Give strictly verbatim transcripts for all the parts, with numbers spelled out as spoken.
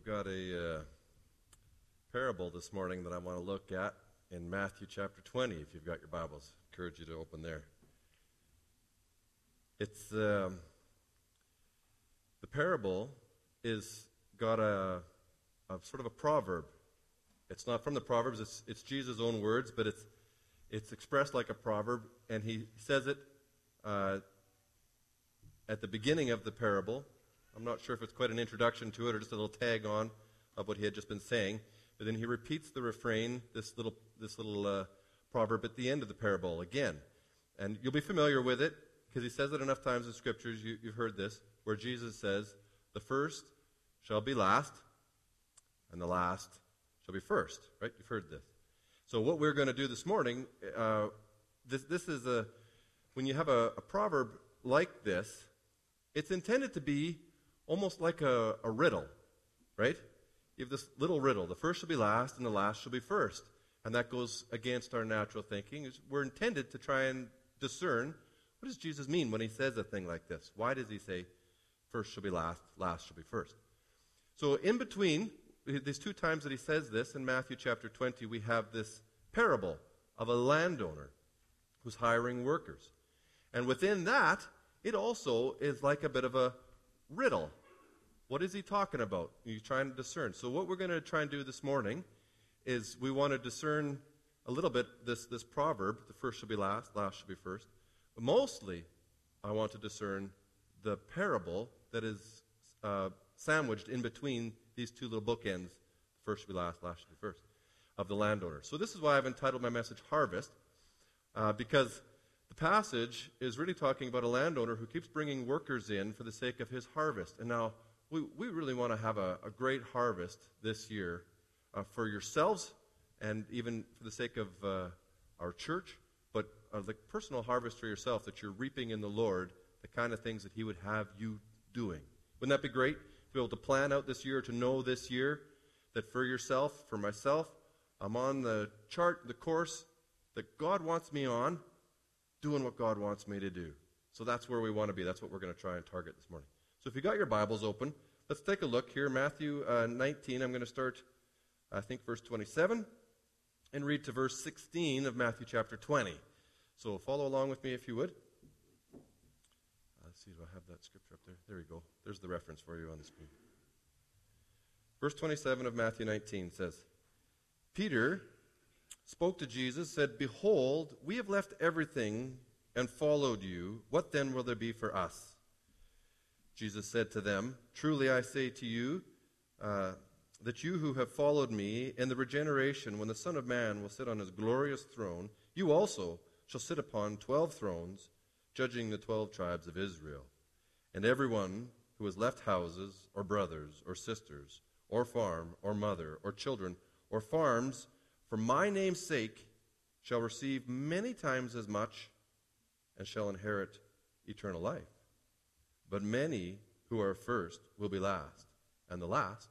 we've got a uh, parable this morning that I want to look at in Matthew chapter twenty, if you've got your Bibles. I encourage you to open there. It's, um, the parable is got a, a sort of a proverb. It's not from the Proverbs, it's, it's Jesus' own words, but it's, it's expressed like a proverb, and he says it uh, at the beginning of the parable. I'm not sure if it's quite an introduction to it or just a little tag on of what he had just been saying. But then he repeats the refrain, this little this little uh, proverb at the end of the parable again. And you'll be familiar with it because he says it enough times in Scriptures, you, you've heard this, where Jesus says, the first shall be last, and the last shall be first. Right? You've heard this. So what we're going to do this morning, uh, this, this is a, when you have a, a proverb like this, it's intended to be almost like a, a riddle, right? You have this little riddle. The first shall be last, and the last shall be first. And that goes against our natural thinking. We're intended to try and discern, what does Jesus mean when he says a thing like this? Why does he say, first shall be last, last shall be first? So in between these two times that he says this, in Matthew chapter twenty, we have this parable of a landowner who's hiring workers. And within that, it also is like a bit of a riddle. What is he talking about? You're trying to discern. So what we're going to try and do this morning is we want to discern a little bit this, this proverb, the first shall be last, last shall be first. But mostly, I want to discern the parable that is uh, sandwiched in between these two little bookends, first shall be last, last shall be first, of the landowner. So this is why I've entitled my message Harvest, uh, because the passage is really talking about a landowner who keeps bringing workers in for the sake of his harvest. And now, we, we really want to have a, a great harvest this year uh, for yourselves and even for the sake of uh, our church, but uh, the personal harvest for yourself that you're reaping in the Lord, the kind of things that he would have you doing. Wouldn't that be great to be able to plan out this year, to know this year that for yourself, for myself, I'm on the chart, the course that God wants me on, doing what God wants me to do. So that's where we want to be. That's what we're going to try and target this morning. So if you got your Bibles open, let's take a look here. Matthew uh, nineteen, I'm going to start, I think, verse twenty-seven, and read to verse sixteen of Matthew chapter twenty. So follow along with me if you would. Uh, let's see, do I have that scripture up there? There we go. There's the reference for you on the screen. Verse twenty-seven of Matthew nineteen says, Peter spoke to Jesus, said, Behold, we have left everything and followed you. What then will there be for us? Jesus said to them, Truly I say to you, uh, that you who have followed me in the regeneration, when the Son of Man will sit on his glorious throne, you also shall sit upon twelve thrones, judging the twelve tribes of Israel. And everyone who has left houses, or brothers, or sisters, or farm, or mother, or children, or farms, for my name's sake, shall receive many times as much, and shall inherit eternal life. But many who are first will be last, and the last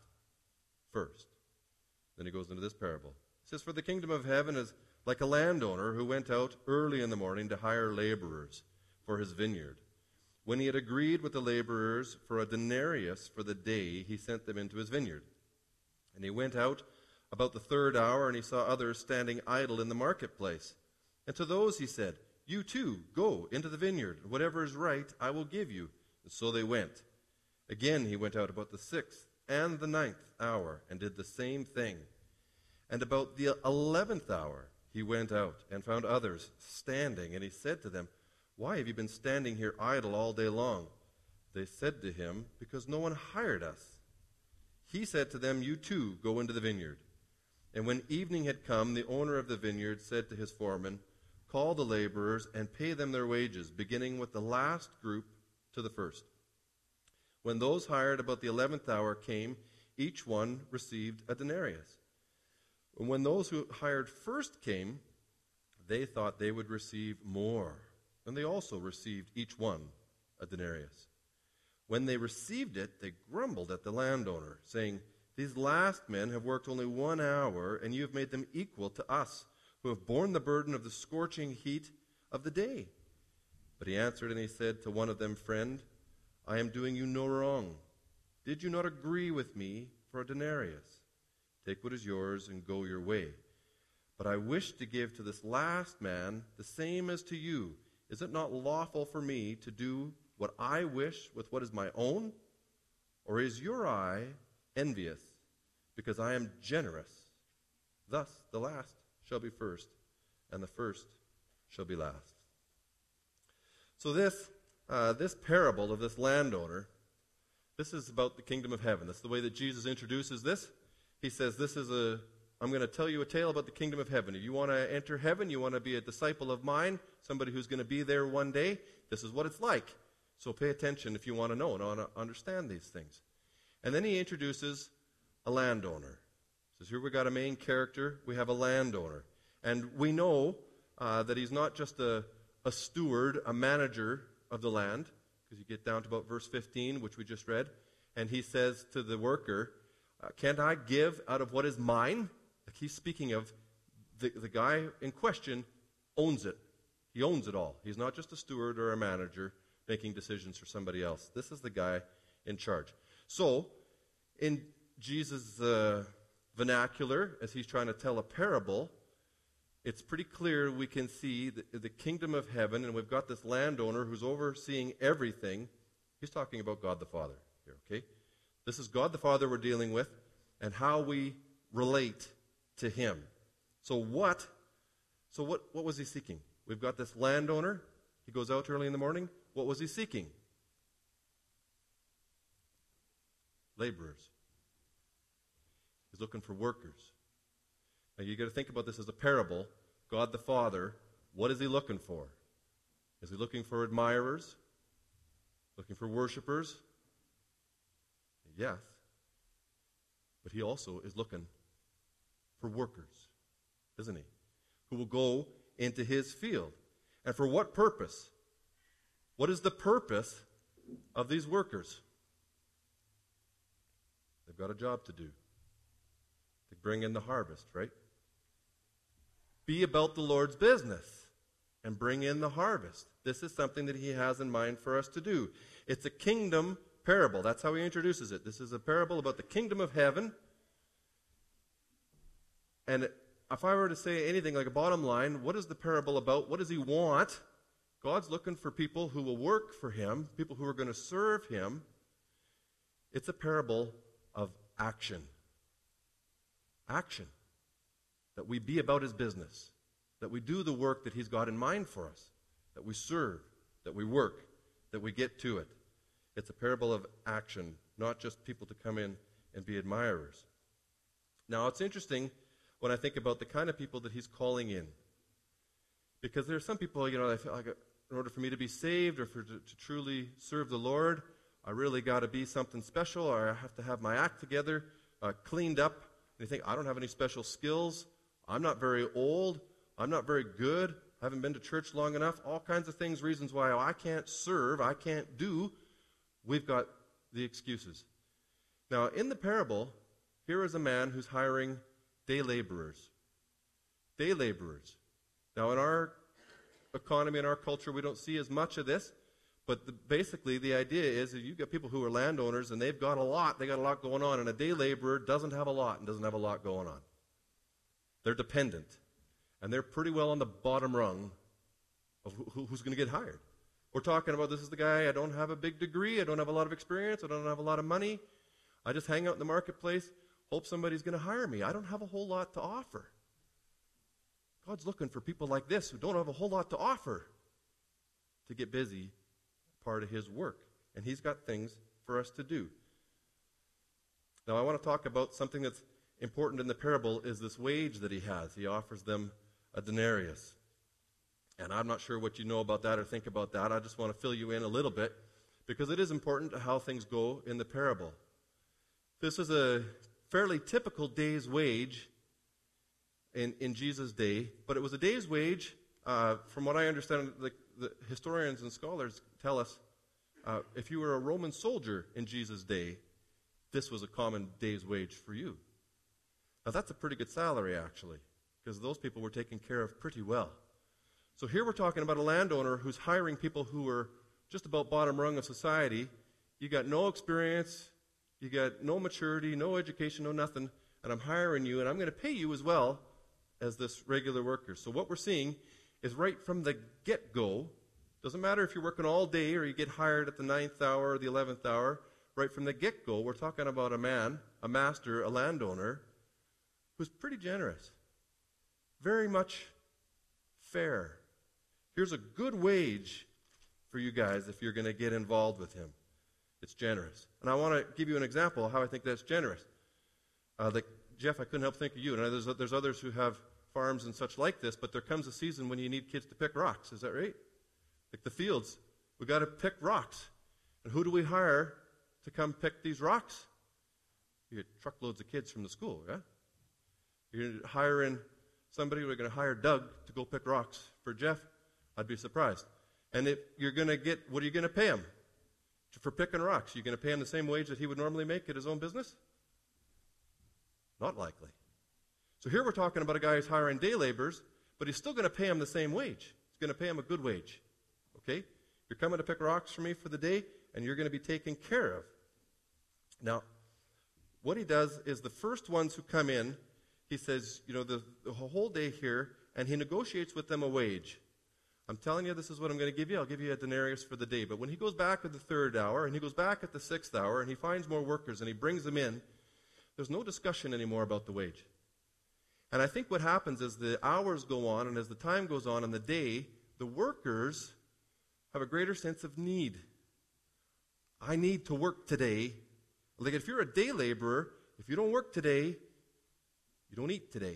first. Then he goes into this parable. He says, For the kingdom of heaven is like a landowner who went out early in the morning to hire laborers for his vineyard. When he had agreed with the laborers for a denarius for the day, he sent them into his vineyard. And he went out about the third hour, and he saw others standing idle in the marketplace. And to those he said, You too, go into the vineyard. Whatever is right, I will give you. And so they went. Again he went out about the sixth and the ninth hour, and did the same thing. And about the eleventh hour he went out, and found others standing. And he said to them, Why have you been standing here idle all day long? They said to him, Because no one hired us. He said to them, You too, go into the vineyard. And when evening had come, the owner of the vineyard said to his foreman, Call the laborers and pay them their wages, beginning with the last group to the first. When those hired about the eleventh hour came, each one received a denarius. And when those who hired first came, they thought they would receive more. And they also received each one a denarius. When they received it, they grumbled at the landowner, saying, These last men have worked only one hour, and you have made them equal to us, who have borne the burden of the scorching heat of the day. But he answered and he said to one of them, Friend, I am doing you no wrong. Did you not agree with me for a denarius. Take what is yours and go your way. But I wish to give to this last man the same as to you. Is it not lawful for me to do what I wish with what is my own? Or is your eye envious because I am generous? Thus the last shall be first, and the first shall be last. So this, uh, this parable of this landowner, this is about the kingdom of heaven. That's the way that Jesus introduces this. He says, this is a, I'm going to tell you a tale about the kingdom of heaven. If you want to enter heaven, you want to be a disciple of mine, somebody who's going to be there one day, this is what it's like. So pay attention if you want to know and want to understand these things. And then he introduces a landowner. He says, here we got a main character, we have a landowner. And we know uh, that he's not just a, a steward, a manager of the land, because you get down to about verse fifteen, which we just read, and he says to the worker, uh, can't I give out of what is mine? Like he's speaking of the, the guy in question owns it. He owns it all. He's not just a steward or a manager making decisions for somebody else. This is the guy in charge. So, in Jesus' uh, vernacular, as he's trying to tell a parable, it's pretty clear we can see the, the kingdom of heaven, and we've got this landowner who's overseeing everything. He's talking about God the Father here, okay? This is God the Father we're dealing with, and how we relate to him. So what, so what, what was he seeking? We've got this landowner. He goes out early in the morning. What was he seeking? Laborers. He's looking for workers. Now you got to think about this as a parable. God the Father, what is he looking for? Is he looking for admirers? Looking for worshipers? Yes. But he also is looking for workers, isn't he? Who will go into his field. And for what purpose? What is the purpose of these workers? They've got a job to do. To bring in the harvest, right? Be about the Lord's business and bring in the harvest. This is something that he has in mind for us to do. It's a kingdom parable. That's how he introduces it. This is a parable about the kingdom of heaven. And if I were to say anything like a bottom line, what is the parable about? What does he want? God's looking for people who will work for him, people who are going to serve him. It's a parable of action. Action. That we be about his business. That we do the work that he's got in mind for us. That we serve. That we work. That we get to it. It's a parable of action, not just people to come in and be admirers. Now, it's interesting when I think about the kind of people that he's calling in. Because there are some people, you know, I feel like in order for me to be saved or for to, to truly serve the Lord, I really got to be something special, or I have to have my act together, uh, cleaned up. And you think, I don't have any special skills. I'm not very old. I'm not very good. I haven't been to church long enough. All kinds of things, reasons why I can't serve, I can't do. We've got the excuses. Now, in the parable, here is a man who's hiring day laborers. Day laborers. Now, in our economy, in our culture, we don't see as much of this, but the, basically the idea is that you've got people who are landowners and they've got a lot, they got a lot going on, and a day laborer doesn't have a lot and doesn't have a lot going on. They're dependent, and they're pretty well on the bottom rung of who, who's going to get hired. We're talking about, this is the guy, I don't have a big degree, I don't have a lot of experience, I don't have a lot of money, I just hang out in the marketplace, hope somebody's going to hire me. I don't have a whole lot to offer. God's looking for people like this who don't have a whole lot to offer to get busy, part of his work. And he's got things for us to do. Now, I want to talk about something that's important in the parable is this wage that he has. He offers them a denarius. And I'm not sure what you know about that or think about that. I just want to fill you in a little bit because it is important to how things go in the parable. This is a fairly typical day's wage in, in Jesus' day, but it was a day's wage, uh, from what I understand, the, the historians and scholars tell us, uh, if you were a Roman soldier in Jesus' day, this was a common day's wage for you. Now that's a pretty good salary, actually, because those people were taken care of pretty well. So here we're talking about a landowner who's hiring people who are just about bottom rung of society. You got no experience, You got no maturity, no education, no nothing, and I'm hiring you, and I'm going to pay you as well as this regular worker. So what we're seeing is right from the get-go, doesn't matter if you're working all day or you get hired at the ninth hour or the eleventh hour, right from the get-go, we're talking about a man, a master, a landowner, who's pretty generous. Very much fair. Here's a good wage for you guys if you're going to get involved with him. It's generous. And I want to give you an example of how I think that's generous. Uh, like, Jeff, I couldn't help think of you. And there's, there's others who have farms and such like this, but there comes a season when you need kids to pick rocks. Is that right? Like the fields, we got to pick rocks. And who do we hire to come pick these rocks? You get truckloads of kids from the school, yeah? You're hiring somebody, we're going to hire Doug to go pick rocks for Jeff. I'd be surprised. And if you're going to get, what are you going to pay him for picking rocks? You're going to pay him the same wage that he would normally make at his own business? Not likely. So here we're talking about a guy who's hiring day laborers, but he's still going to pay him the same wage. He's going to pay him a good wage. Okay? You're coming to pick rocks for me for the day, and you're going to be taken care of. Now, what he does is the first ones who come in, he says, you know, the, the whole day here, and he negotiates with them a wage. I'm telling you, this is what I'm going to give you. I'll give you a denarius for the day. But when he goes back at the third hour, and he goes back at the sixth hour, and he finds more workers, and he brings them in, there's no discussion anymore about the wage. And I think what happens is the hours go on, and as the time goes on in the day, the workers have a greater sense of need. I need to work today. Like if you're a day laborer, if you don't work today, you don't eat today.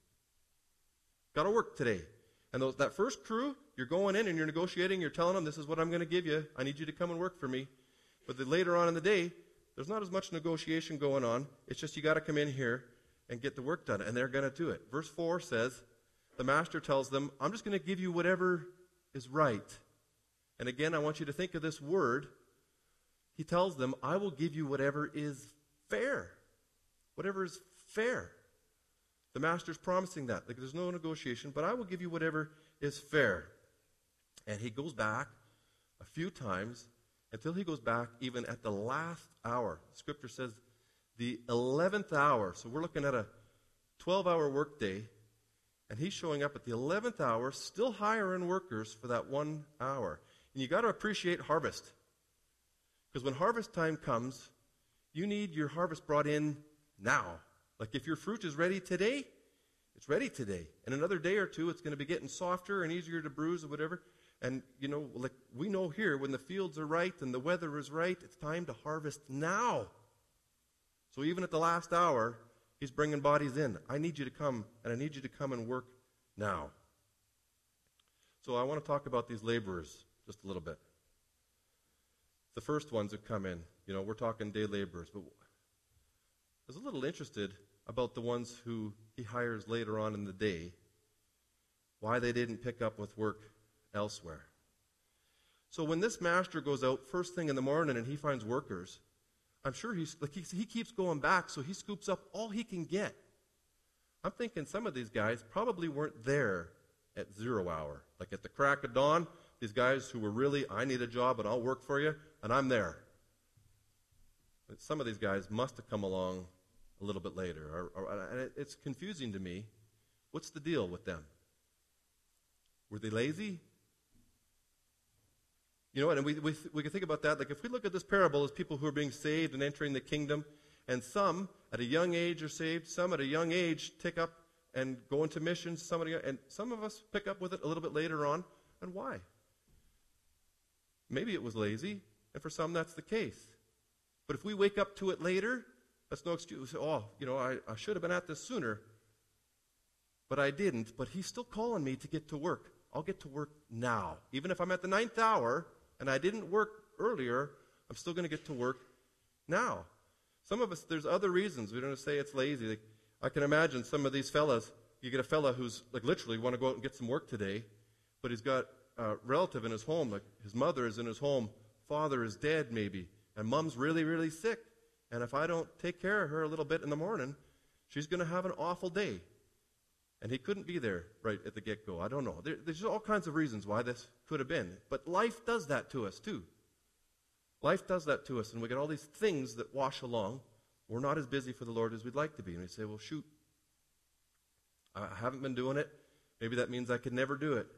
Got to work today. And those, that first crew, you're going in and you're negotiating, you're telling them, this is what I'm going to give you. I need you to come and work for me. But then later on in the day, there's not as much negotiation going on. It's just you got to come in here and get the work done. And they're going to do it. Verse four says, the master tells them, I'm just going to give you whatever is right. And again, I want you to think of this word. He tells them, I will give you whatever is fair. Whatever is fair. The master's promising that. Like there's no negotiation, but I will give you whatever is fair. And he goes back a few times until he goes back even at the last hour. Scripture says the eleventh hour. So we're looking at a twelve-hour workday, and he's showing up at the eleventh hour, still hiring workers for that one hour. And you got to appreciate harvest. Because when harvest time comes, you need your harvest brought in now. Like if your fruit is ready today, it's ready today. In another day or two, it's going to be getting softer and easier to bruise or whatever. And, you know, like we know here, when the fields are right and the weather is right, it's time to harvest now. So even at the last hour, he's bringing bodies in. I need you to come, and I need you to come and work now. So I want to talk about these laborers just a little bit. The first ones that come in, you know, we're talking day laborers, but I was a little interested about the ones who he hires later on in the day, why they didn't pick up with work elsewhere. So when this master goes out first thing in the morning and he finds workers, I'm sure he's like he, he keeps going back, so he scoops up all he can get. I'm thinking some of these guys probably weren't there at zero hour. Like at the crack of dawn, these guys who were really, I need a job and I'll work for you, and I'm there. But some of these guys must have come along a little bit later. Or, or, and it, it's confusing to me. What's the deal with them? Were they lazy? You know what, and we, we, we can think about that. Like if we look at this parable as people who are being saved and entering the kingdom, and some at a young age are saved, some at a young age take up and go into missions, somebody, and some of us pick up with it a little bit later on. And why? Maybe it was lazy, and for some that's the case. But if we wake up to it later, that's no excuse. Oh, you know, I, I should have been at this sooner, but I didn't. But he's still calling me to get to work. I'll get to work now. Even if I'm at the ninth hour and I didn't work earlier, I'm still going to get to work now. Some of us, there's other reasons. We don't say it's lazy. Like, I can imagine some of these fellas, you get a fella who's like literally want to go out and get some work today, but he's got a relative in his home, like his mother is in his home, father is dead maybe, and mom's really, really sick. And if I don't take care of her a little bit in the morning, she's going to have an awful day. And he couldn't be there right at the get-go. I don't know. There, there's all kinds of reasons why this could have been. But life does that to us too. Life does that to us, and we get all these things that wash along. We're not as busy for the Lord as we'd like to be. And we say, well, shoot, I haven't been doing it. Maybe that means I could never do it.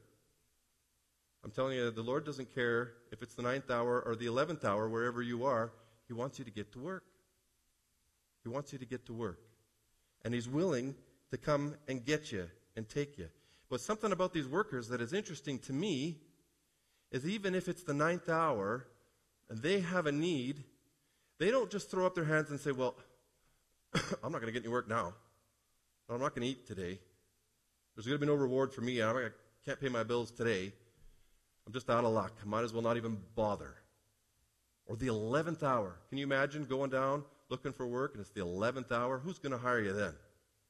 I'm telling you, the Lord doesn't care if it's the ninth hour or the eleventh hour, wherever you are. He wants you to get to work. He wants you to get to work. And He's willing to come and get you and take you. But something about these workers that is interesting to me is even if it's the ninth hour and they have a need, they don't just throw up their hands and say, well, I'm not going to get any work now. I'm not going to eat today. There's going to be no reward for me. I can't pay my bills today. I'm just out of luck. I might as well not even bother. Or the eleventh hour. Can you imagine going down looking for work and it's the eleventh hour? Who's going to hire you then?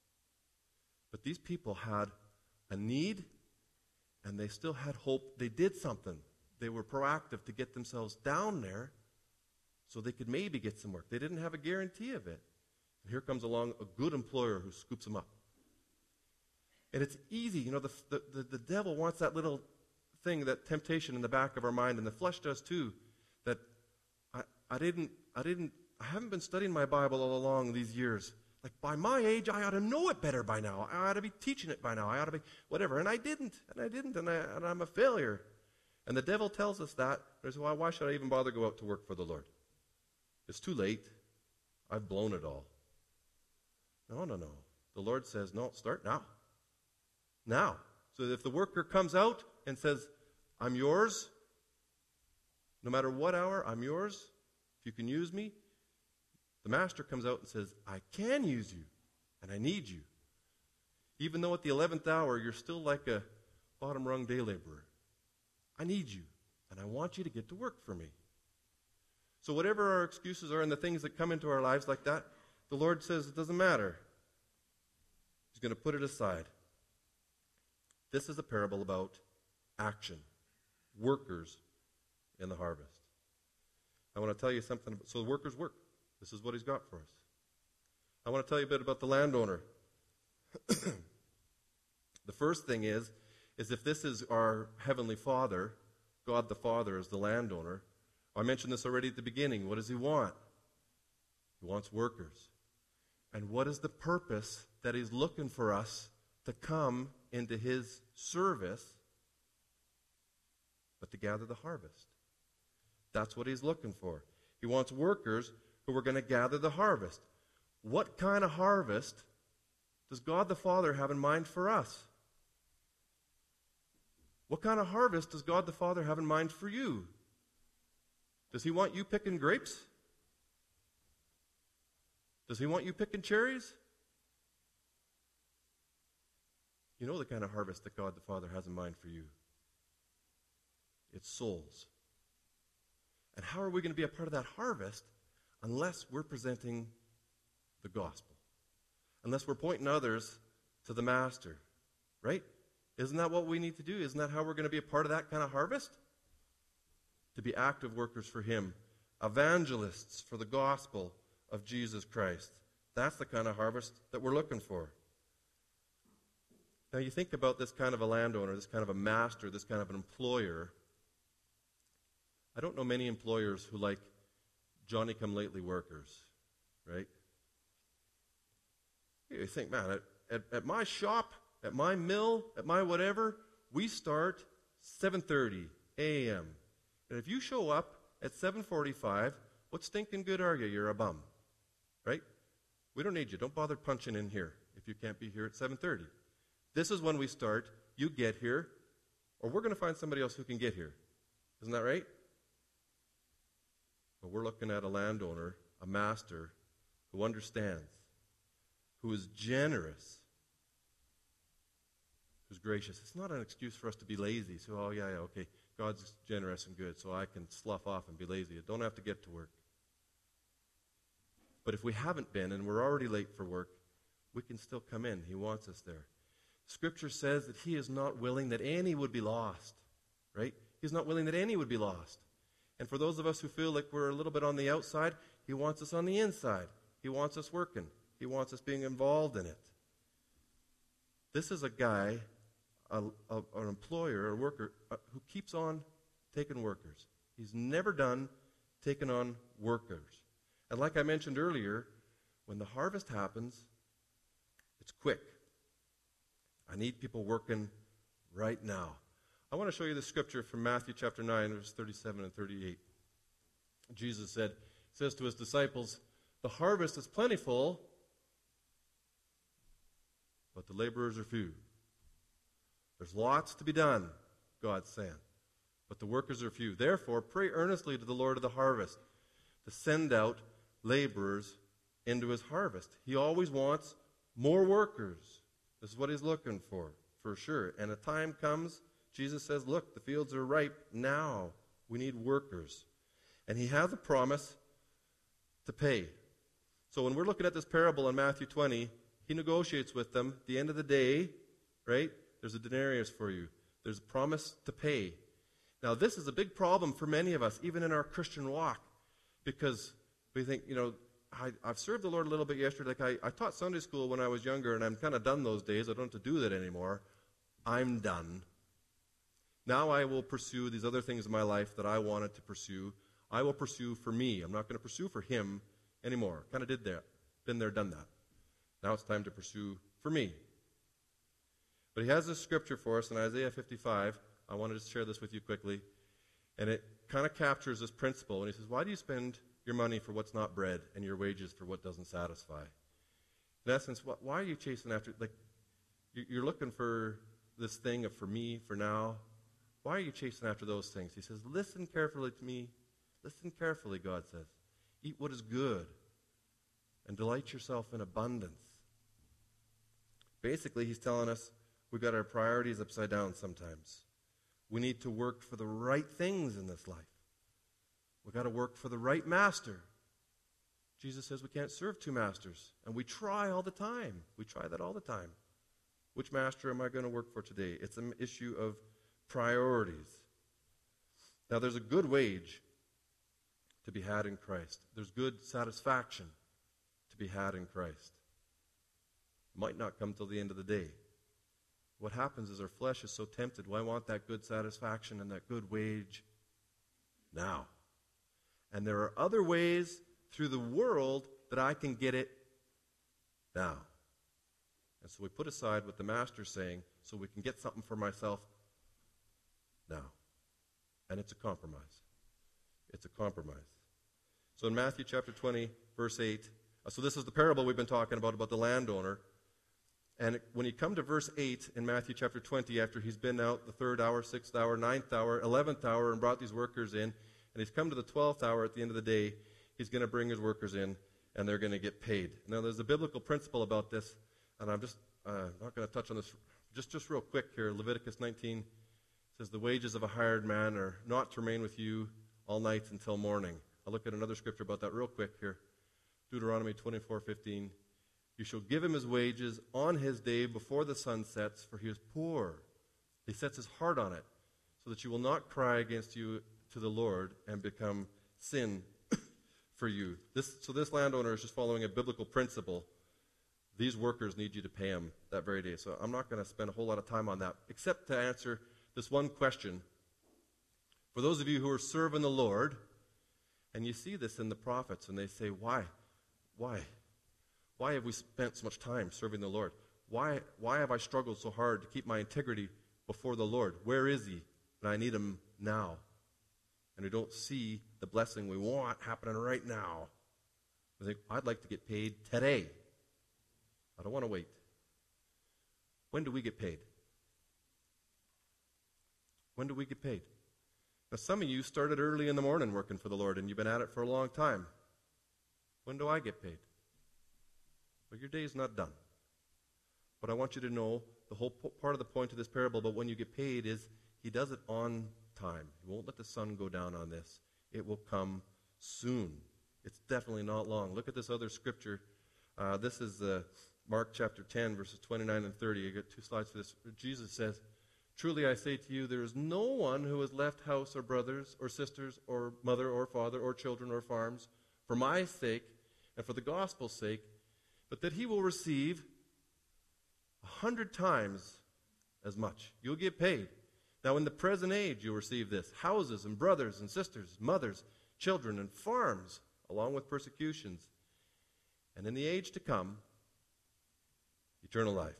But these people had a need and they still had hope. They did something. They were proactive to get themselves down there so they could maybe get some work. They didn't have a guarantee of it. And here comes along a good employer who scoops them up. And it's easy. You know, the, the, the, the devil wants that little thing, that temptation in the back of our mind, and the flesh does too, that I, I didn't, I didn't, I haven't been studying my Bible all along these years. Like, by my age, I ought to know it better by now. I ought to be teaching it by now. I ought to be whatever. And I didn't. And I didn't. And, I, and I'm a failure. And the devil tells us that. There's why, why should I even bother go out to work for the Lord? It's too late. I've blown it all. No, no, no. The Lord says, no, start now. Now. So that if the worker comes out and says, I'm yours, no matter what hour, I'm yours, if you can use me, the master comes out and says, I can use you, and I need you. Even though at the eleventh hour, you're still like a bottom-rung day laborer. I need you, and I want you to get to work for me. So whatever our excuses are and the things that come into our lives like that, the Lord says it doesn't matter. He's going to put it aside. This is a parable about action, workers in the harvest. I want to tell you something. About, so the workers work. This is what He's got for us. I want to tell you a bit about the landowner. The first thing is, is if this is our Heavenly Father, God the Father is the landowner. I mentioned this already at the beginning. What does He want? He wants workers. And what is the purpose that He's looking for us to come into His service, but to gather the harvest? That's what He's looking for. He wants workers who are going to gather the harvest. What kind of harvest does God the Father have in mind for us? What kind of harvest does God the Father have in mind for you? Does He want you picking grapes? Does He want you picking cherries? You know the kind of harvest that God the Father has in mind for you. It's souls. And how are we going to be a part of that harvest unless we're presenting the gospel? Unless we're pointing others to the Master. Right? Isn't that what we need to do? Isn't that how we're going to be a part of that kind of harvest? To be active workers for Him. Evangelists for the gospel of Jesus Christ. That's the kind of harvest that we're looking for. Now you think about this kind of a landowner, this kind of a master, this kind of an employer. I don't know many employers who like Johnny-come-lately workers, right? You think, man, at, at, at my shop, at my mill, at my whatever, we start seven thirty a.m. And if you show up at seven forty-five, what stinking good are you? You're a bum, right? We don't need you. Don't bother punching in here if you can't be here at seven thirty. This is when we start. You get here, or we're going to find somebody else who can get here. Isn't that right? But we're looking at a landowner, a master, who understands, who is generous, who's gracious. It's not an excuse for us to be lazy. So, oh, yeah, yeah, okay, God's generous and good, so I can slough off and be lazy. I don't have to get to work. But if we haven't been and we're already late for work, we can still come in. He wants us there. Scripture says that He is not willing that any would be lost, right? He's not willing that any would be lost. And for those of us who feel like we're a little bit on the outside, He wants us on the inside. He wants us working. He wants us being involved in it. This is a guy, a, a, an employer, a worker, uh, who keeps on taking workers. He's never done taken on workers. And like I mentioned earlier, when the harvest happens, it's quick. I need people working right now. I want to show you the scripture from Matthew chapter nine, verses thirty-seven and thirty-eight. Jesus said, says to his disciples, the harvest is plentiful, but the laborers are few. There's lots to be done, God's saying, but the workers are few. Therefore, pray earnestly to the Lord of the harvest to send out laborers into his harvest. He always wants more workers. This is what he's looking for, for sure. And a time comes, Jesus says, look, the fields are ripe now. We need workers. And he has a promise to pay. So when we're looking at this parable in Matthew twenty, he negotiates with them. At the end of the day, right, there's a denarius for you. There's a promise to pay. Now, this is a big problem for many of us, even in our Christian walk, because we think, you know, I, I've served the Lord a little bit yesterday. Like I, I taught Sunday school when I was younger, and I'm kind of done those days. I don't have to do that anymore. I'm done. Now I will pursue these other things in my life that I wanted to pursue. I will pursue for me. I'm not going to pursue for him anymore. Kind of did that. Been there, done that. Now it's time to pursue for me. But he has this scripture for us in Isaiah fifty-five. I wanted to share this with you quickly. And it kind of captures this principle. And he says, why do you spend your money for what's not bread and your wages for what doesn't satisfy? In essence, why are you chasing after, like, you're looking for this thing of for me, for now. Why are you chasing after those things? He says, listen carefully to me. Listen carefully, God says. Eat what is good and delight yourself in abundance. Basically, he's telling us we've got our priorities upside down sometimes. We need to work for the right things in this life. We've got to work for the right master. Jesus says we can't serve two masters, and we try all the time. We try that all the time. Which master am I going to work for today? It's an issue of priorities. Now, there's a good wage to be had in Christ. There's good satisfaction to be had in Christ. It might not come till the end of the day. What happens is our flesh is so tempted. Well, I want that good satisfaction and that good wage now. And there are other ways through the world that I can get it now. And so we put aside what the master's saying so we can get something for myself now. And it's a compromise. It's a compromise. So in Matthew chapter twenty, verse eight, uh, so this is the parable we've been talking about, about the landowner. And it, when you come to verse eight in Matthew chapter twenty, after he's been out the third hour, sixth hour, ninth hour, eleventh hour, and brought these workers in, and he's come to the twelfth hour at the end of the day, he's going to bring his workers in, and they're going to get paid. Now, there's a biblical principle about this, and I'm just uh, not going to touch on this just, just real quick here. Leviticus nineteen says, the wages of a hired man are not to remain with you all night until morning. I'll look at another scripture about that real quick here. Deuteronomy twenty-four fifteen. You shall give him his wages on his day before the sun sets, for he is poor. He sets his heart on it, so that you will not cry against you to the Lord and become sin for you. This, so this landowner is just following a biblical principle. These workers need you to pay them that very day. So I'm not going to spend a whole lot of time on that, except to answer this one question. For those of you who are serving the Lord, and you see this in the prophets, and they say, why? Why? Why have we spent so much time serving the Lord? Why, why have I struggled so hard to keep my integrity before the Lord? Where is he? And I need him now. And we don't see the blessing we want happening right now. I think, I'd like to get paid today. I don't want to wait. When do we get paid? When do we get paid? Now, some of you started early in the morning working for the Lord, and you've been at it for a long time. When do I get paid? Well, your day is not done. But I want you to know the whole po- part of the point of this parable about when you get paid is he does it on time. He won't let the sun go down on this. It will come soon. It's definitely not long. Look at this other scripture. Uh, this is uh, Mark chapter ten, verses twenty-nine and thirty. I got two slides for this. Jesus says, truly I say to you, there is no one who has left house or brothers or sisters or mother or father or children or farms for my sake and for the gospel's sake, but that he will receive a hundred times as much. You'll get paid. Now in the present age you'll receive this, houses and brothers and sisters, mothers, children, and farms, along with persecutions. And in the age to come, eternal life.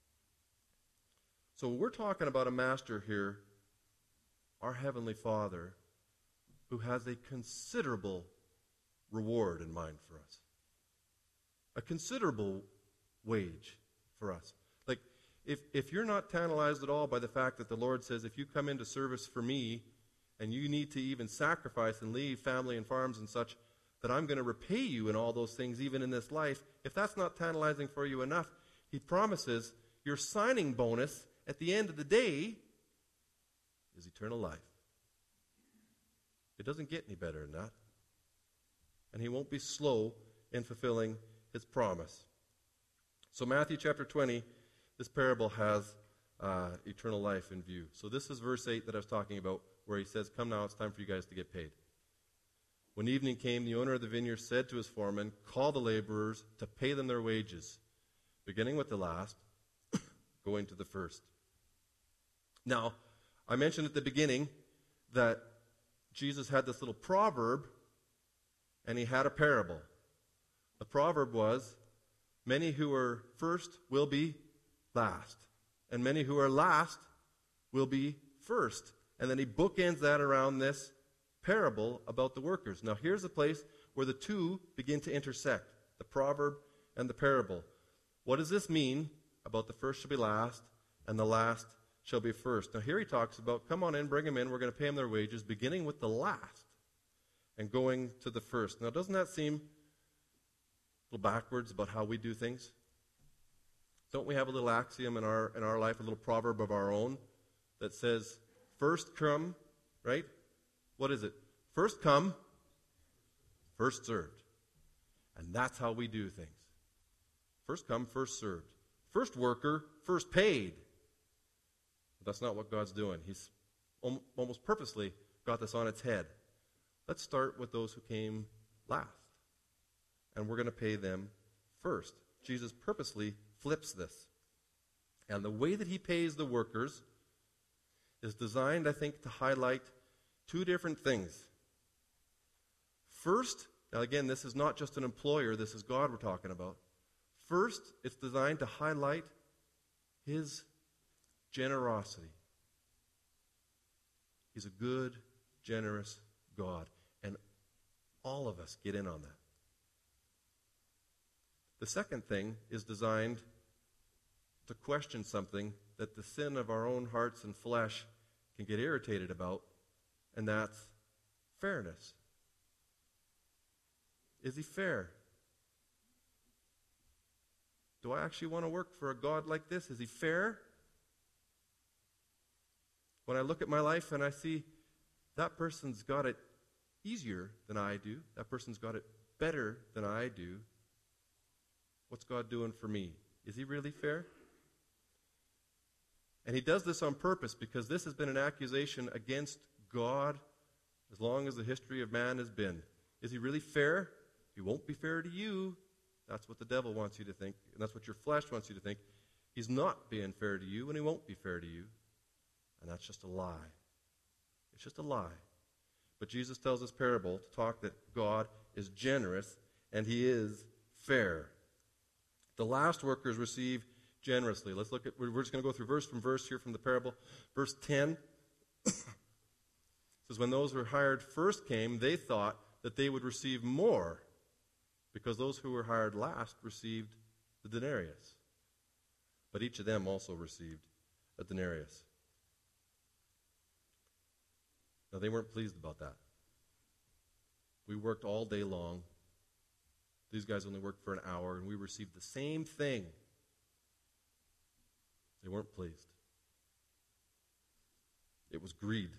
So we're talking about a master here, our Heavenly Father, who has a considerable reward in mind for us. A considerable wage for us. Like, if, if you're not tantalized at all by the fact that the Lord says, if you come into service for me, and you need to even sacrifice and leave family and farms and such, that I'm going to repay you in all those things, even in this life, if that's not tantalizing for you enough, he promises your signing bonus at the end of the day is eternal life. It doesn't get any better than that. And he won't be slow in fulfilling his promise. So Matthew chapter twenty, this parable has uh, eternal life in view. So this is verse eight that I was talking about, where he says, come now, it's time for you guys to get paid. When evening came, the owner of the vineyard said to his foreman, call the laborers to pay them their wages, beginning with the last, going to the first. Now, I mentioned at the beginning that Jesus had this little proverb, and he had a parable. The proverb was, many who are first will be last, and many who are last will be first. And then he bookends that around this parable about the workers. Now here's a place where the two begin to intersect, the proverb and the parable. What does this mean about the first shall be last and the last shall be first? Now here he talks about, come on in, bring them in, we're going to pay them their wages, beginning with the last and going to the first. Now doesn't that seem a little backwards about how we do things? Don't we have a little axiom in our in our life, a little proverb of our own that says, first come, right? What is it? First come, first served. And that's how we do things. First come, first served. First worker, first paid. But that's not what God's doing. He's almost purposely got this on its head. Let's start with those who came last. And we're going to pay them first. Jesus purposely flips this. And the way that he pays the workers is designed, I think, to highlight two different things. First, now again, this is not just an employer, this is God we're talking about. First, it's designed to highlight his generosity. He's a good, generous God. And all of us get in on that. The second thing is designed to question something that the sin of our own hearts and flesh can get irritated about, and that's fairness. Is he fair? Do I actually want to work for a God like this? Is he fair? When I look at my life and I see that person's got it easier than I do, that person's got it better than I do, what's God doing for me? Is he really fair? And he does this on purpose because this has been an accusation against God as long as the history of man has been. Is he really fair? He won't be fair to you. That's what the devil wants you to think, and that's what your flesh wants you to think. He's not being fair to you, and he won't be fair to you. And that's just a lie. It's just a lie. But Jesus tells this parable to talk that God is generous, and he is fair. The last workers receive generously. Let's look at, we're just going to go through verse from verse here from the parable. Verse ten says, when those who were hired first came, they thought that they would receive more, because those who were hired last received the denarius. But each of them also received a denarius. Now, they weren't pleased about that. We worked all day long. These guys only worked for an hour, and we received the same thing. They weren't pleased. It was greed.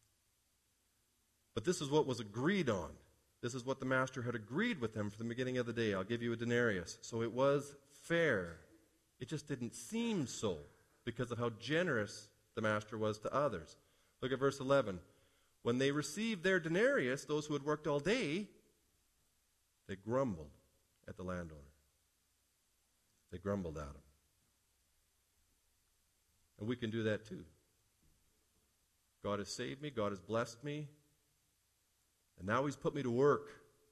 But this is what was agreed on. This is what the master had agreed with them from the beginning of the day. I'll give you a denarius. So it was fair. It just didn't seem so because of how generous the master was to others. Look at verse eleven. When they received their denarius, those who had worked all day, they grumbled at the landowner. They grumbled at him. And we can do that too. God has saved me. God has blessed me. And now he's put me to work.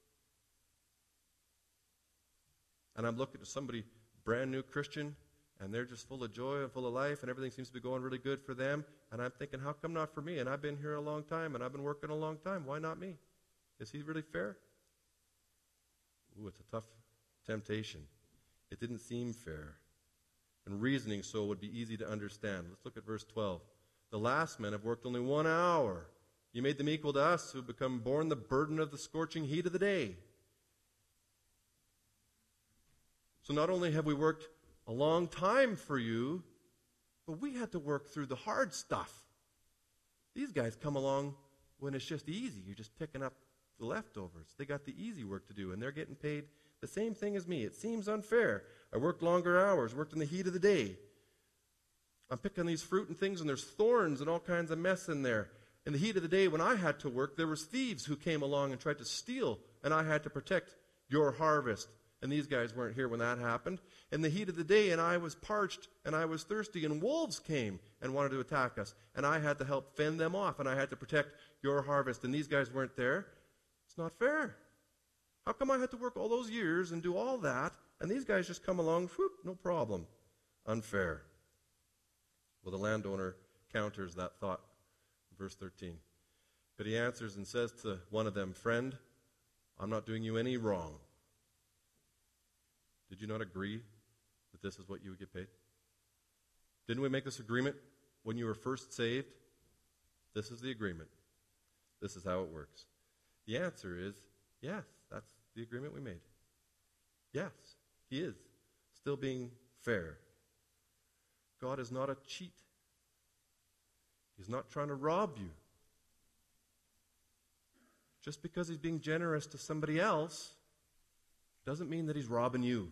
And I'm looking at somebody, brand new Christian, and they're just full of joy and full of life, and everything seems to be going really good for them. And I'm thinking, how come not for me? And I've been here a long time, and I've been working a long time. Why not me? Is he really fair? Ooh, it's a tough temptation. It didn't seem fair. And reasoning so would be easy to understand. Let's look at verse twelve. The last men have worked only one hour. You made them equal to us, who have become borne the burden of the scorching heat of the day. So not only have we worked a long time for you, but we had to work through the hard stuff. These guys come along when it's just easy. You're just picking up the leftovers. They got the easy work to do, and they're getting paid the same thing as me. It seems unfair. I worked longer hours, worked in the heat of the day. I'm picking these fruit and things, and there's thorns and all kinds of mess in there. In the heat of the day, when I had to work, there was thieves who came along and tried to steal, and I had to protect your harvest. And these guys weren't here when that happened. In the heat of the day, and I was parched, and I was thirsty, and wolves came and wanted to attack us. And I had to help fend them off, and I had to protect your harvest. And these guys weren't there. It's not fair. How come I had to work all those years and do all that, and these guys just come along, whoop, no problem? Unfair. Well, the landowner counters that thought. Verse thirteen. But he answers and says to one of them, friend, I'm not doing you any wrong. Did you not agree that this is what you would get paid? Didn't we make this agreement when you were first saved? This is the agreement. This is how it works. The answer is yes, that's the agreement we made. Yes, he is still being fair. God is not a cheat. He's not trying to rob you. Just because he's being generous to somebody else doesn't mean that he's robbing you.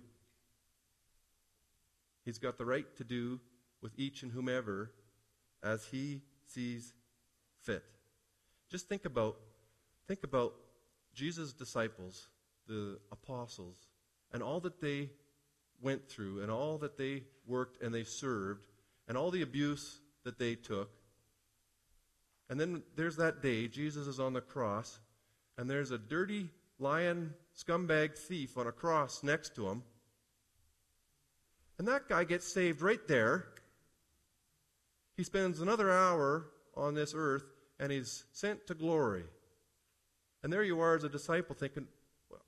He's got the right to do with each and whomever as he sees fit. Just think about, think about Jesus' disciples, the apostles, and all that they went through, and all that they worked and they served, and all the abuse that they took. And then there's that day, Jesus is on the cross, and there's a dirty, lying, scumbag thief on a cross next to him. And that guy gets saved right there. He spends another hour on this earth, and he's sent to glory. And there you are as a disciple thinking, well,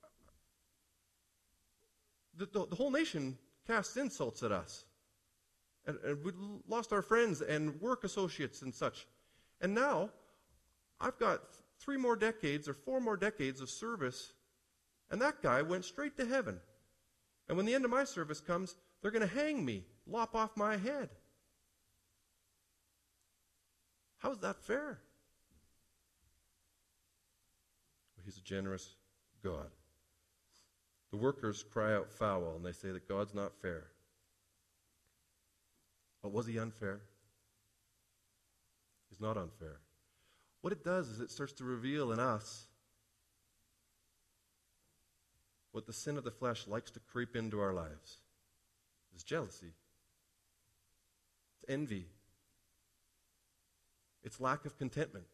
the, the, the whole nation casts insults at us. And, and we lost our friends and work associates and such. And now, I've got three more decades or four more decades of service, and that guy went straight to heaven. And when the end of my service comes, they're going to hang me, lop off my head. How is that fair? Well, he's a generous God. The workers cry out foul, and they say that God's not fair. But was he unfair? He's not unfair. What it does is it starts to reveal in us what the sin of the flesh likes to creep into our lives. It's jealousy. It's envy. It's lack of contentment.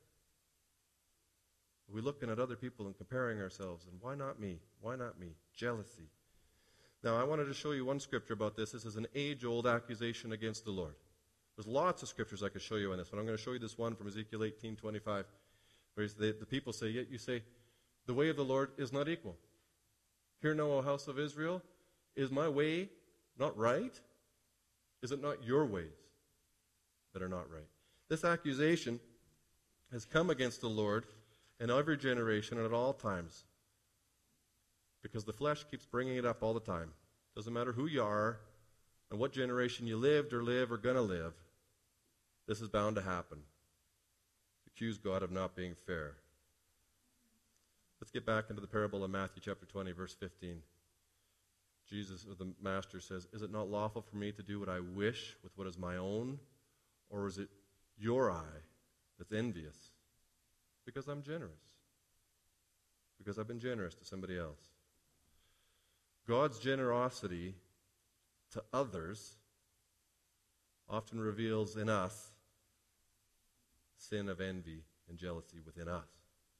We're looking at other people and comparing ourselves, and why not me? Why not me? Jealousy. Now, I wanted to show you one scripture about this. This is an age-old accusation against the Lord. There's lots of scriptures I could show you on this, but I'm going to show you this one from Ezekiel eighteen twenty-five, where the, the people say, yet you say, the way of the Lord is not equal. Hear now, O house of Israel, is my way not right? Is it not your ways that are not right? This accusation has come against the Lord in every generation and at all times, because the flesh keeps bringing it up all the time. Doesn't matter who you are and what generation you lived or live or going to live, this is bound to happen. Accuse God of not being fair. Let's get back into the parable of Matthew chapter twenty, verse fifteen. Jesus, or the master, says, is it not lawful for me to do what I wish with what is my own? Or is it your eye that's envious? Because I'm generous. Because I've been generous to somebody else. God's generosity to others often reveals in us sin of envy and jealousy within us.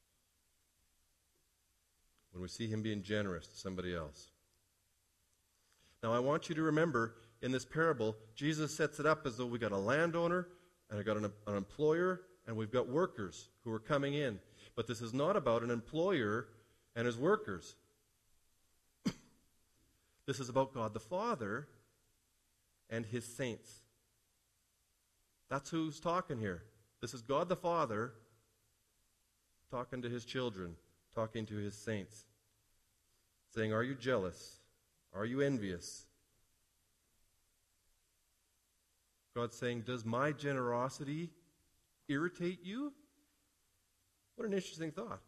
When we see him being generous to somebody else. Now I want you to remember, in this parable, Jesus sets it up as though we got a landowner, and I got an, an employer, and we've got workers who are coming in. But this is not about an employer and his workers. This is about God the Father and his saints. That's who's talking here. This is God the Father talking to his children, talking to his saints, saying, are you jealous? Are you envious? God's saying, does my generosity irritate you? What an interesting thought.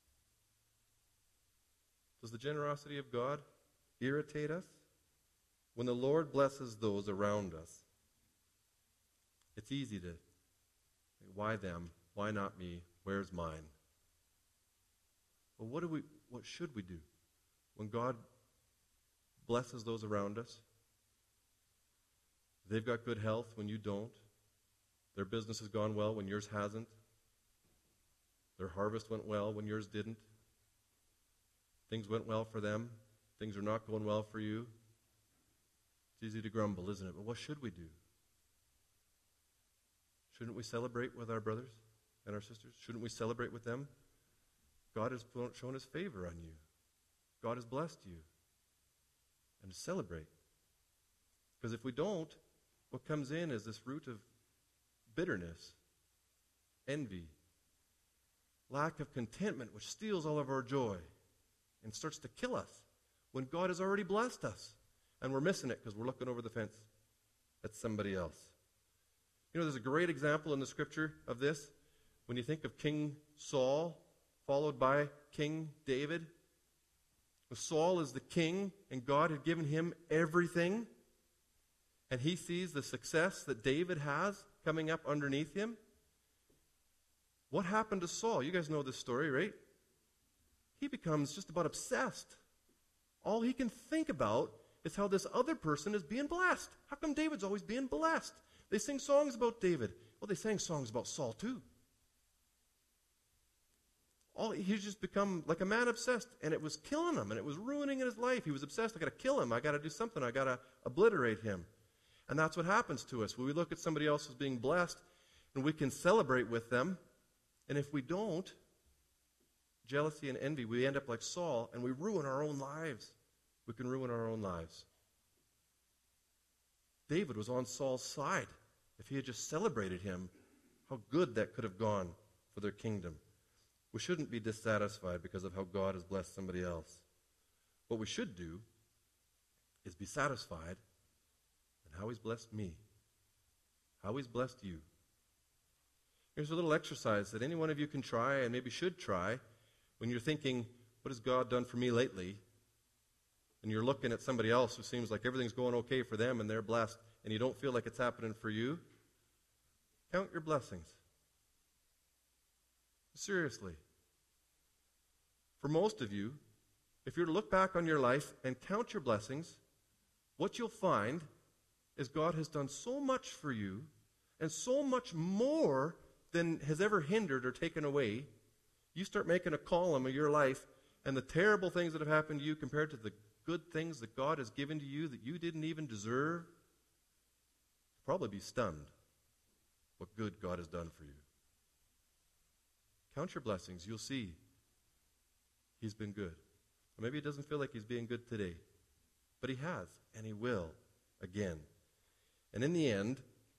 Does the generosity of God irritate us? When the Lord blesses those around us, it's easy to, why them? Why not me? Where's mine? Well, what do we, what should we do when God blesses those around us? They've got good health when you don't. Their business has gone well when yours hasn't. Their harvest went well when yours didn't. Things went well for them. Things are not going well for you. It's easy to grumble, isn't it? But what should we do? Shouldn't we celebrate with our brothers and our sisters? Shouldn't we celebrate with them? God has shown his favor on you. God has blessed you. And to celebrate. Because if we don't, what comes in is this root of bitterness, envy, lack of contentment, which steals all of our joy and starts to kill us when God has already blessed us. And we're missing it because we're looking over the fence at somebody else. You know, there's a great example in the scripture of this. When you think of King Saul, followed by King David. Saul is the king, and God had given him everything. And he sees the success that David has coming up underneath him. What happened to Saul? You guys know this story, right? He becomes just about obsessed. All he can think about is how this other person is being blessed. How come David's always being blessed? They sing songs about David. Well, they sang songs about Saul too. All, he's just become like a man obsessed, and it was killing him, and it was ruining his life. He was obsessed. I got to kill him. I got to do something. I got to obliterate him. And that's what happens to us. When we look at somebody else who's being blessed, and we can celebrate with them, and if we don't, jealousy and envy, we end up like Saul, and we ruin our own lives. We can ruin our own lives. David was on Saul's side. If he had just celebrated him, how good that could have gone for their kingdom. We shouldn't be dissatisfied because of how God has blessed somebody else. What we should do is be satisfied in how he's blessed me, how he's blessed you. Here's a little exercise that any one of you can try and maybe should try when you're thinking, what has God done for me lately? And you're looking at somebody else who seems like everything's going okay for them and they're blessed, and you don't feel like it's happening for you. Count your blessings. Seriously. For most of you, if you're to look back on your life and count your blessings, what you'll find is God has done so much for you and so much more than has ever hindered or taken away. You start making a column of your life and the terrible things that have happened to you compared to the good things that God has given to you that you didn't even deserve. You'll probably be stunned what good God has done for you. Count your blessings. You'll see he's been good. Or maybe it doesn't feel like he's being good today. But he has, and he will again. And in the end,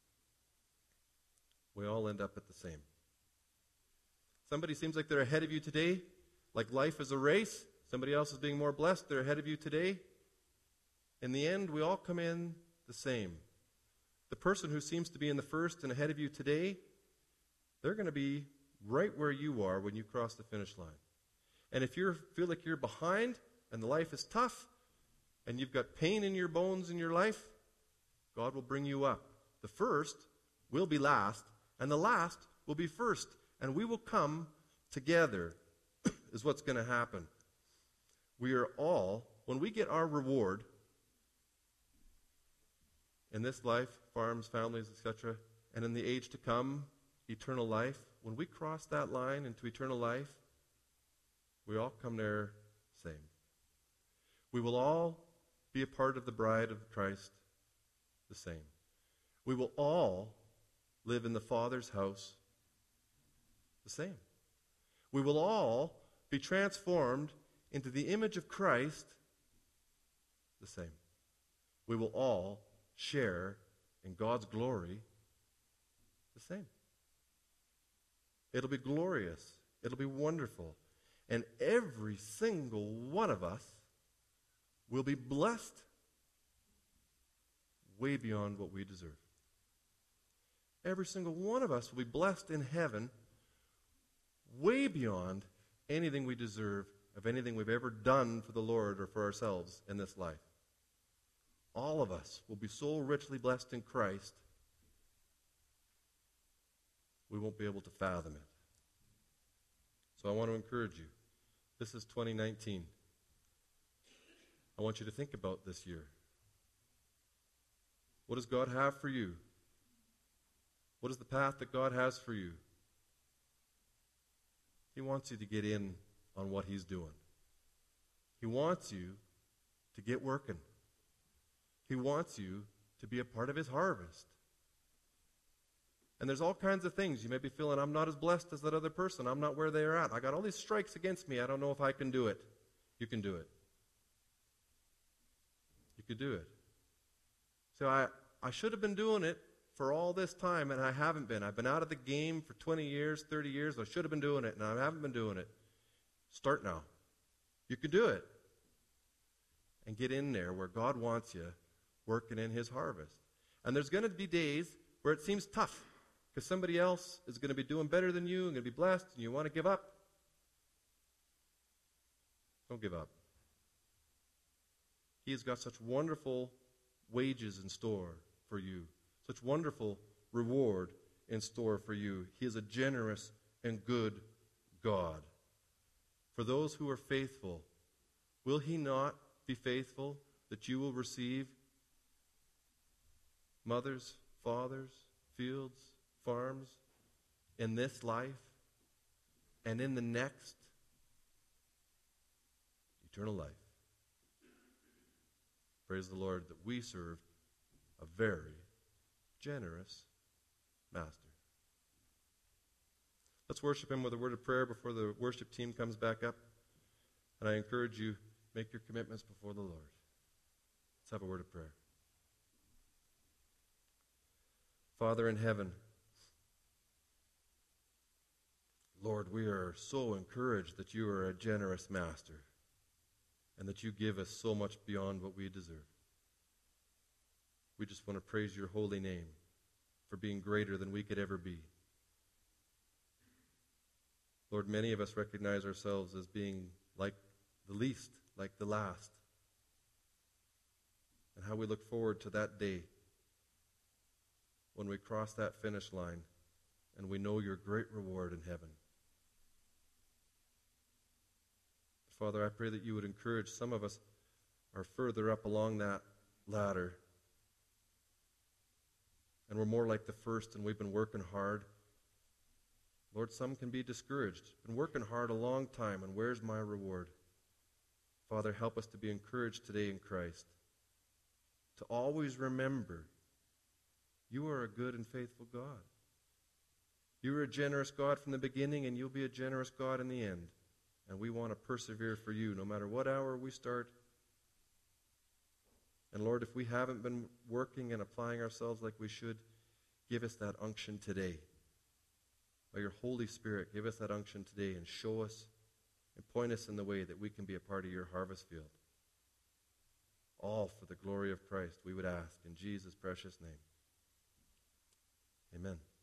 we all end up at the same. Somebody seems like they're ahead of you today, like life is a race. Somebody else is being more blessed. They're ahead of you today. In the end, we all come in the same. The person who seems to be in the first and ahead of you today, they're going to be right where you are when you cross the finish line. And if you feel like you're behind and the life is tough and you've got pain in your bones in your life, God will bring you up. The first will be last, and the last will be first. And we will come together is what's going to happen. We are all, when we get our reward in this life, farms, families, et cetera, and in the age to come, eternal life, when we cross that line into eternal life, we all come there same. We will all be a part of the bride of Christ the same. We will all live in the Father's house the same. We will all be transformed into the image of Christ the same. We will all share in God's glory the same. It'll be glorious. It'll be wonderful. And every single one of us will be blessed way beyond what we deserve. Every single one of us will be blessed in heaven way beyond anything we deserve of anything we've ever done for the Lord or for ourselves in this life. All of us will be so richly blessed in Christ, we won't be able to fathom it. So I want to encourage you. This is twenty nineteen. I want you to think about this year. What does God have for you? What is the path that God has for you? He wants you to get in on what He's doing. He wants you to get working. He wants you to be a part of His harvest. And there's all kinds of things. You may be feeling, I'm not as blessed as that other person. I'm not where they're at. I got all these strikes against me. I don't know if I can do it. You can do it. You could do it. So I, I should have been doing it for all this time, and I haven't been. I've been out of the game for twenty years, thirty years. I should have been doing it, and I haven't been doing it. Start now. You can do it. And get in there where God wants you, working in His harvest. And there's going to be days where it seems tough, because somebody else is going to be doing better than you and going to be blessed, and you want to give up. Don't give up. He has got such wonderful wages in store for you, such wonderful reward in store for you. He is a generous and good God. For those who are faithful, will He not be faithful that you will receive mothers, fathers, fields, farms in this life and in the next? Eternal life. Praise the Lord that we serve a very generous Master. Let's worship Him with a word of prayer before the worship team comes back up. And I encourage you, make your commitments before the Lord. Let's have a word of prayer. Father in heaven, Lord, we are so encouraged that you are a generous Master and that you give us so much beyond what we deserve. We just want to praise your holy name for being greater than we could ever be. Lord, many of us recognize ourselves as being like the least, like the last. And how we look forward to that day when we cross that finish line and we know your great reward in heaven. Father, I pray that you would encourage some of us are further up along that ladder. And we're more like the first and we've been working hard. Lord, some can be discouraged. Been working hard a long time, and where's my reward? Father, help us to be encouraged today in Christ. To always remember, you are a good and faithful God. You were a generous God from the beginning, and you'll be a generous God in the end. And we want to persevere for you no matter what hour we start. And Lord, if we haven't been working and applying ourselves like we should, give us that unction today. By your Holy Spirit, give us that unction today and show us and point us in the way that we can be a part of your harvest field. All for the glory of Christ, we would ask in Jesus' precious name. Amen.